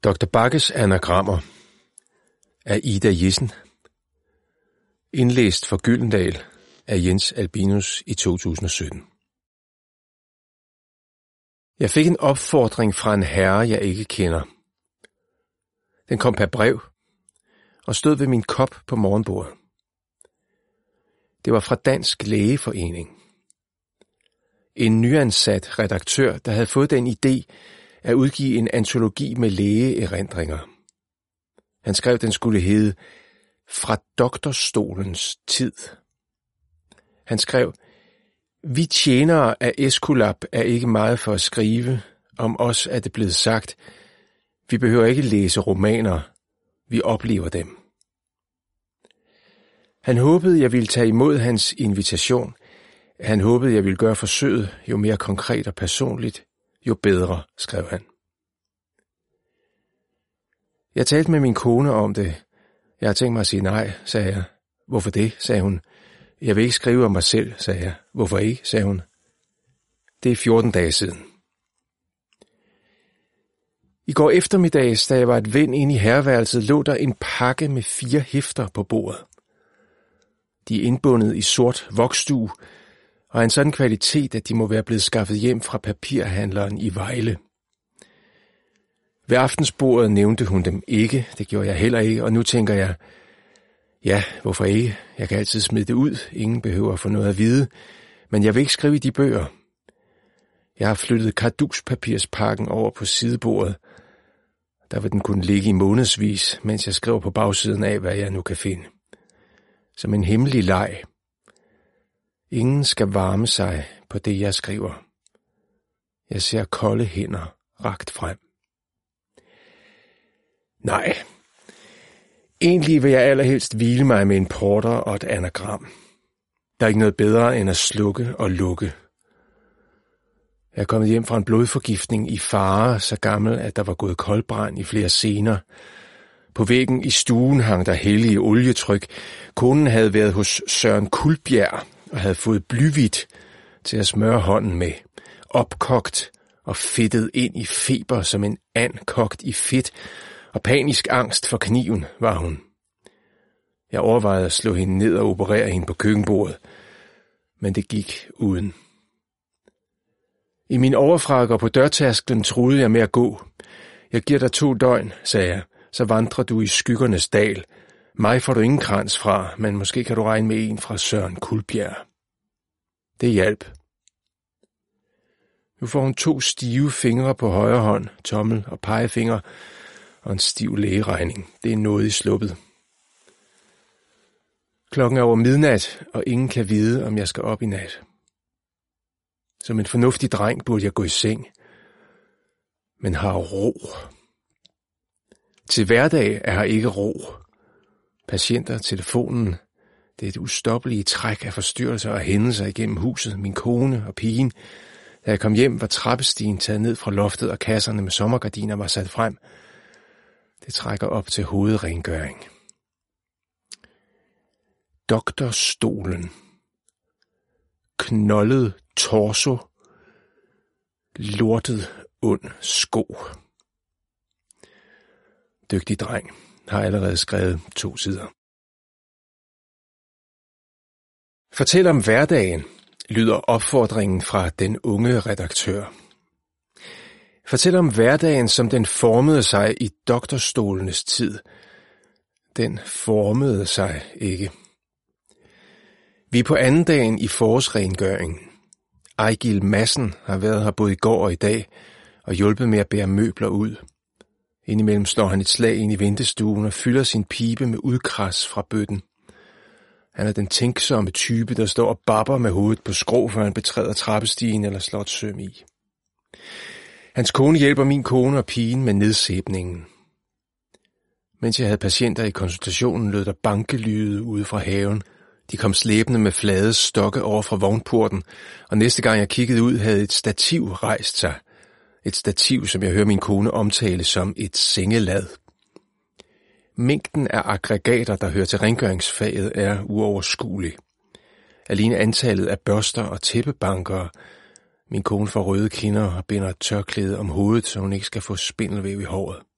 Dr. Bagges anagrammer af Ida Jessen. Indlæst for Gyldendal af Jens Albinus i 2017. Jeg fik en opfordring fra en herre, jeg ikke kender. Den kom per brev og stod ved min kop på morgenbordet. Det var fra Dansk Lægeforening. En nyansat redaktør, der havde fået den idé at udgive en antologi med lægeerindringer. Han skrev, den skulle hedde Fra doktorstolens tid. Han skrev, vi tjenere af Esculap er ikke meget for at skrive. Om os er det blevet sagt, vi behøver ikke læse romaner, vi oplever dem. Han håbede, jeg ville tage imod hans invitation. Han håbede, jeg ville gøre forsøget, jo mere konkret og personligt, jo bedre, skrev han. Jeg talte med min kone om det. Jeg har tænkt mig at sige nej, sagde jeg. Hvorfor det, sagde hun. Jeg vil ikke skrive om mig selv, sagde jeg. Hvorfor ikke, sagde hun. Det er 14 dage siden. I går eftermiddags, da jeg var et vind inde i herreværelset, lå der en pakke med 4 hæfter på bordet. De er indbundet i sort voksdug, og af en sådan kvalitet, at de må være blevet skaffet hjem fra papirhandleren i Vejle. Ved aftensbordet nævnte hun dem ikke, det gjorde jeg heller ikke, og nu tænker jeg, ja, hvorfor ikke? Jeg kan altid smide det ud, ingen behøver at få noget at vide, men jeg vil ikke skrive i de bøger. Jeg har flyttet karduspapirspakken over på sidebordet. Der vil den kunne ligge i månedsvis, mens jeg skriver på bagsiden af, hvad jeg nu kan finde. Som en hemmelig leg. Ingen skal varme sig på det, jeg skriver. Jeg ser kolde hænder rakt frem. Nej, egentlig vil jeg allerhelst hvile mig med en porter og et anagram. Der er ikke noget bedre end at slukke og lukke. Jeg er kommet hjem fra en blodforgiftning i Fare, så gammel, at der var gået koldbrand i flere scener. På væggen i stuen hang der hellige olietryk. Konen havde været hos Søren Kuldbjerg og havde fået blyhvidt til at smøre hånden med. Opkogt og fedtet ind i feber som en and kogt i fedt, og panisk angst for kniven var hun. Jeg overvejede at slå hende ned og operere hende på køkkenbordet, men det gik uden. I min overfrakke og på dørtærsklen troede jeg med at gå. Jeg giver dig 2 døgn, sagde jeg, så vandrer du i skyggernes dal. Mig får du ingen krans fra, men måske kan du regne med en fra Søren Kuldbjerg. Det hjalp. Nu får hun 2 stive fingre på højre hånd, tommel og pegefinger, og en stiv lægeregning. Det er noget i sluppet. Klokken er over midnat, og ingen kan vide, om jeg skal op i nat. Som en fornuftig dreng burde jeg gå i seng, men har ro. Til hverdag er her ikke ro. Patienter, telefonen, det er et ustoppelige træk af forstyrrelser og hændelser igennem huset, min kone og pigen. Da jeg kom hjem, var trappestigen taget ned fra loftet, og kasserne med sommergardiner var sat frem. Det trækker op til hovedrengøring. Doktorstolen. Knoldet torso. Lortet ond sko. Dygtig dreng. Har allerede skrevet 2 sider. Fortæl om hverdagen, lyder opfordringen fra den unge redaktør. Fortæl om hverdagen, som den formede sig i doktorstolenes tid. Den formede sig ikke. Vi er på anden dagen i forårsrengøringen. Ejgil Madsen har været her både i går og i dag og hjulpet med at bære møbler ud. Indimellem slår han et slag ind i ventestuen og fylder sin pibe med udkras fra bøtten. Han er den tænksomme type, der står og babber med hovedet på skrå, før han betræder trappestigen eller slår et søm i. Hans kone hjælper min kone og pigen med nedsæbningen. Mens jeg havde patienter i konsultationen, lød der bankelyde ude fra haven. De kom slæbende med flade stokke over fra vognporten, og næste gang jeg kiggede ud, havde et stativ rejst sig. Et stativ, som jeg hører min kone omtale som et sengelad. Mængden af aggregater, der hører til rengøringsfaget, er uoverskuelig. Alene antallet af børster og tæppebankere. Min kone får røde kinder og binder et tørklæde om hovedet, så hun ikke skal få spindelvæv i håret.